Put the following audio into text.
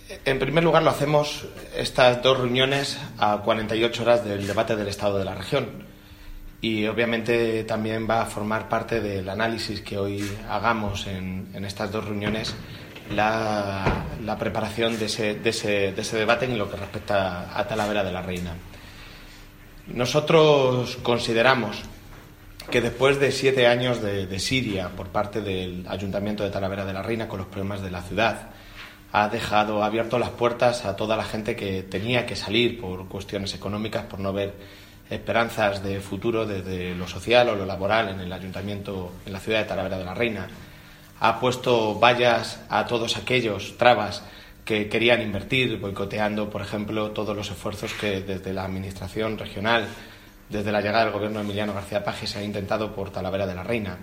En primer lugar, lo hacemos estas dos reuniones a 48 horas del debate del estado de la región. Y obviamente también va a formar parte del análisis que hoy hagamos en estas dos reuniones la preparación de ese debate en lo que respecta a Talavera de la Reina. Nosotros consideramos que después de 7 años de desidia por parte del Ayuntamiento de Talavera de la Reina con los problemas de la ciudad, ha abierto las puertas a toda la gente que tenía que salir por cuestiones económicas, por no ver esperanzas de futuro desde lo social o lo laboral en el Ayuntamiento, en la ciudad de Talavera de la Reina. Ha puesto vallas a todos aquellos trabas que querían invertir, boicoteando, por ejemplo, todos los esfuerzos que desde la Administración regional, desde la llegada del gobierno de Emiliano García Paje, se ha intentado por Talavera de la Reina.